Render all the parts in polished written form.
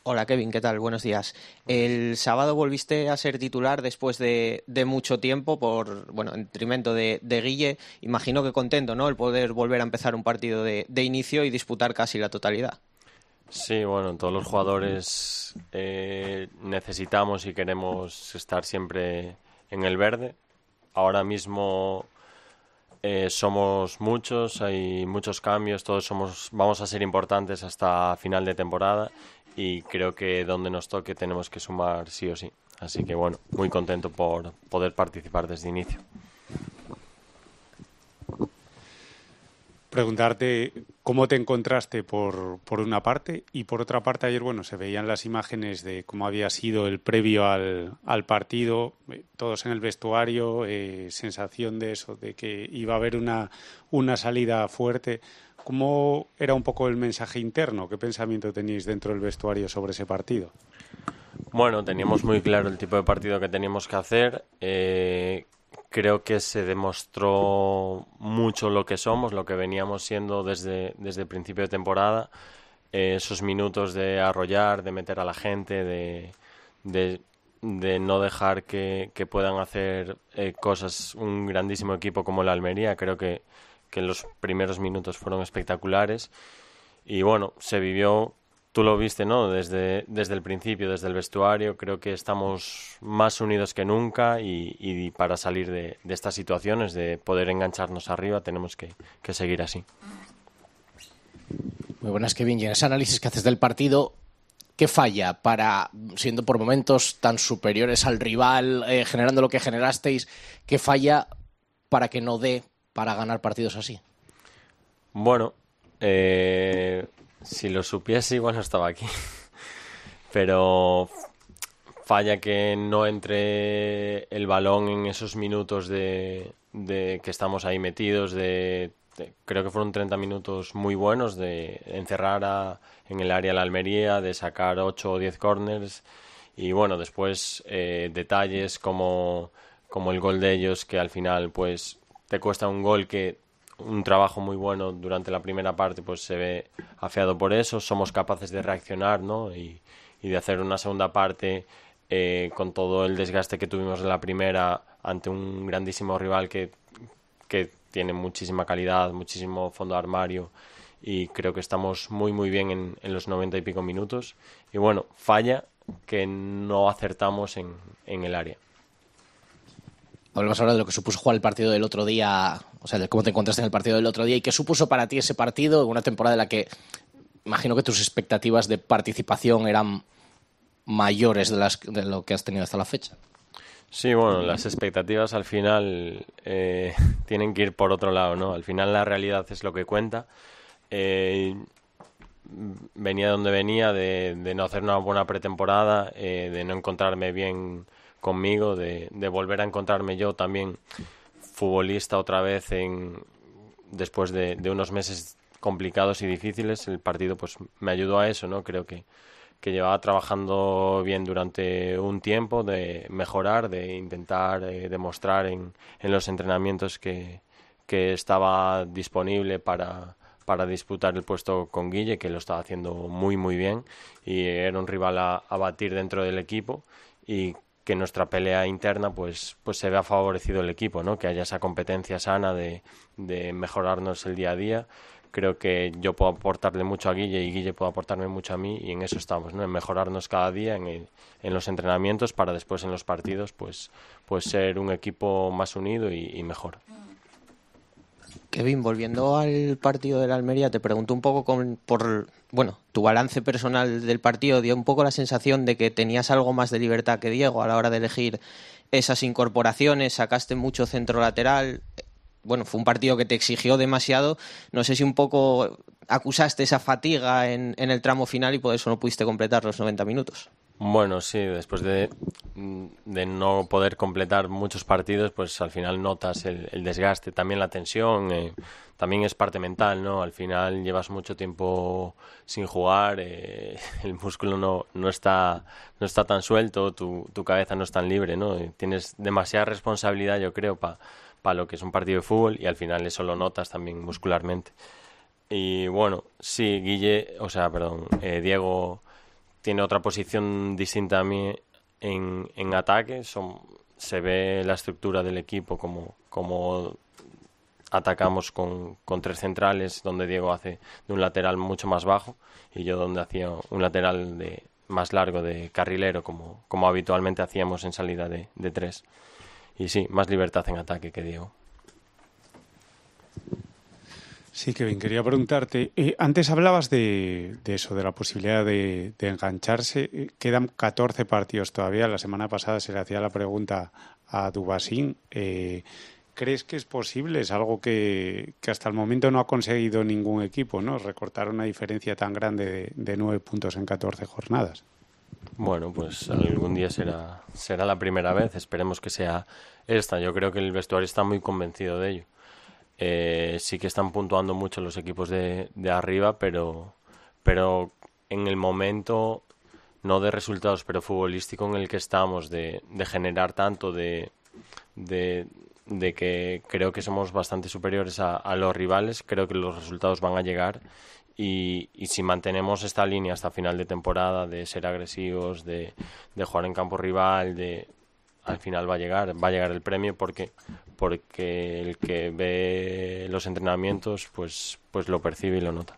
Hola Kevin, ¿qué tal? Buenos días. El sábado volviste a ser titular después de mucho tiempo en detrimento de Guille. Imagino que contento, ¿no? El poder volver a empezar un partido de inicio y disputar casi la totalidad. Sí, bueno, todos los jugadores necesitamos y queremos estar siempre en el verde. Ahora mismo somos muchos, hay muchos cambios, vamos a ser importantes hasta final de temporada y creo que donde nos toque tenemos que sumar sí o sí. Así que bueno, muy contento por poder participar desde inicio. Preguntarte cómo te encontraste por una parte y por otra parte ayer, bueno, se veían las imágenes de cómo había sido el previo al partido, todos en el vestuario, sensación de eso, de que iba a haber una salida fuerte. ¿Cómo era un poco el mensaje interno? ¿Qué pensamiento teníais dentro del vestuario sobre ese partido? Bueno, teníamos muy claro el tipo de partido que teníamos que hacer. Creo que se demostró mucho lo que somos, lo que veníamos siendo desde el principio de temporada. Esos minutos de arrollar, de meter a la gente, de no dejar que puedan hacer cosas un grandísimo equipo como el Almería. Creo que los primeros minutos fueron espectaculares. Y bueno, se vivió. Tú lo viste, ¿no? Desde el principio, desde el vestuario, creo que estamos más unidos que nunca y para salir de estas situaciones, de poder engancharnos arriba, tenemos que seguir así. Muy buenas, Kevin. Y en ese análisis que haces del partido, ¿qué falla para, siendo por momentos tan superiores al rival, generando lo que generasteis, qué falla para que no dé para ganar partidos así? Bueno, si lo supiese igual no estaba aquí. Pero falla que no entre el balón en esos minutos de que estamos ahí metidos. Creo que fueron 30 minutos muy buenos de encerrar en el área la Almería, de sacar 8 o 10 corners. Y bueno, después detalles como el gol de ellos, que al final pues te cuesta un gol que un trabajo muy bueno durante la primera parte pues se ve afeado por eso. Somos capaces de reaccionar, ¿no? y de hacer una segunda parte con todo el desgaste que tuvimos en la primera ante un grandísimo rival que tiene muchísima calidad, muchísimo fondo de armario, y creo que estamos muy muy bien en los 90 y pico minutos. Y bueno, falla que no acertamos en el área. Hablamos ahora de lo que supuso jugar el partido del otro día, o sea, de cómo te encontraste en el partido del otro día y qué supuso para ti ese partido en una temporada en la que imagino que tus expectativas de participación eran mayores de lo que has tenido hasta la fecha. Sí, bueno, las expectativas al final tienen que ir por otro lado, ¿no? Al final la realidad es lo que cuenta. Venía de donde venía, de no hacer una buena pretemporada, de no encontrarme bien conmigo, de volver a encontrarme yo también futbolista otra vez después de unos meses complicados y difíciles. El partido pues me ayudó a eso, ¿no? Creo que llevaba trabajando bien durante un tiempo, de mejorar, de intentar demostrar en los entrenamientos que estaba disponible para disputar el puesto con Guille, que lo estaba haciendo muy muy bien y era un rival a batir dentro del equipo, y que nuestra pelea interna pues se vea favorecido el equipo, ¿no? Que haya esa competencia sana de mejorarnos el día a día. Creo que yo puedo aportarle mucho a Guille y Guille puede aportarme mucho a mí, y en eso estamos, ¿no? En mejorarnos cada día en los entrenamientos para después en los partidos pues ser un equipo más unido y mejor. Kevin, volviendo al partido de la Almería, te pregunto un poco por tu balance personal del partido. Dio un poco la sensación de que tenías algo más de libertad que Diego a la hora de elegir esas incorporaciones, sacaste mucho centro lateral. Bueno, fue un partido que te exigió demasiado. No sé si un poco acusaste esa fatiga en el tramo final y por eso no pudiste completar los 90 minutos. Bueno, sí, después de no poder completar muchos partidos, pues al final notas el desgaste, también la tensión, también es parte mental, ¿no? Al final llevas mucho tiempo sin jugar, el músculo no está tan suelto, tu cabeza no es tan libre, ¿no? Tienes demasiada responsabilidad, yo creo, para lo que es un partido de fútbol, y al final eso lo notas también muscularmente. Y bueno, sí, Diego tiene otra posición distinta a mí en ataque. Se ve la estructura del equipo como atacamos con 3 centrales, donde Diego hace de un lateral mucho más bajo y yo donde hacía un lateral más largo de carrilero, como habitualmente hacíamos en salida de 3. Y sí, más libertad en ataque que Diego. Sí, Kevin, quería preguntarte, antes hablabas de eso, de la posibilidad de engancharse. Quedan 14 partidos todavía. La semana pasada se le hacía la pregunta a Dubasín. ¿Crees que es posible? Es algo que hasta el momento no ha conseguido ningún equipo, ¿no? Recortar una diferencia tan grande de 9 puntos en 14 jornadas. Bueno, pues algún día será la primera vez. Esperemos que sea esta. Yo creo que el vestuario está muy convencido de ello. Sí que están puntuando mucho los equipos de arriba, pero en el momento, no de resultados, pero futbolístico en el que estamos, de generar tanto, de que creo que somos bastante superiores a los rivales, creo que los resultados van a llegar y si mantenemos esta línea hasta final de temporada, de ser agresivos, de jugar en campo rival, al final va a llegar el premio porque el que ve los entrenamientos pues lo percibe y lo nota.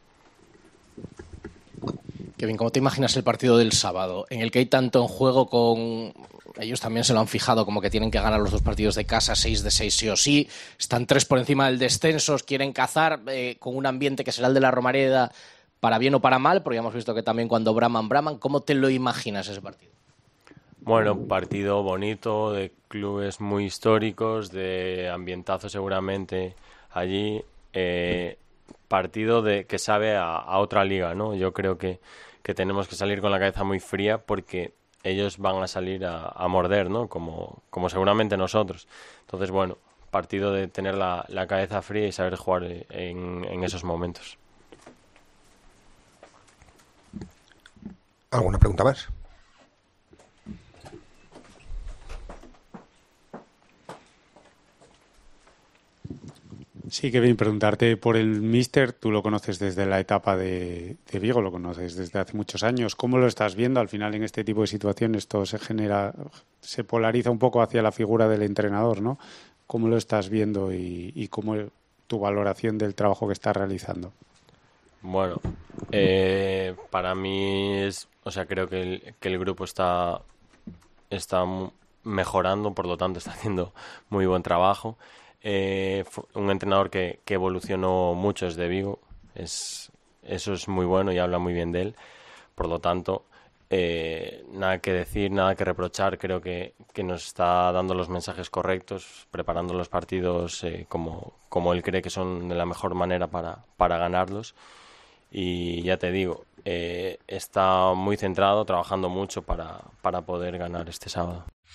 Kevin, ¿cómo te imaginas el partido del sábado, en el que hay tanto en juego con... Ellos también se lo han fijado, como que tienen que ganar los 2 partidos de casa, 6 de 6 sí o sí, están 3 por encima del descenso, quieren cazar con un ambiente que será el de la Romareda, para bien o para mal, porque ya hemos visto que también cuando braman, ¿cómo te lo imaginas ese partido? Bueno, partido bonito, de clubes muy históricos, de ambientazo seguramente allí, partido que sabe a otra liga, ¿no? Yo creo que tenemos que salir con la cabeza muy fría porque ellos van a salir a morder, ¿no? Como seguramente nosotros. Entonces, bueno, partido de tener la cabeza fría y saber jugar en esos momentos. ¿Alguna pregunta más? Sí, Kevin, preguntarte por el míster. Tú lo conoces desde la etapa de Vigo, lo conoces desde hace muchos años. ¿Cómo lo estás viendo? Al final, en este tipo de situaciones, todo se polariza un poco hacia la figura del entrenador, ¿no? ¿Cómo lo estás viendo y cómo tu valoración del trabajo que estás realizando? Bueno, para mí creo que el grupo está mejorando, por lo tanto está haciendo muy buen trabajo. Un entrenador que evolucionó mucho desde Vigo, eso es muy bueno y habla muy bien de él. Por lo tanto, nada que decir, nada que reprochar. Creo que nos está dando los mensajes correctos, preparando los partidos como él cree que son de la mejor manera para ganarlos. Y ya te digo, está muy centrado, trabajando mucho para poder ganar este sábado.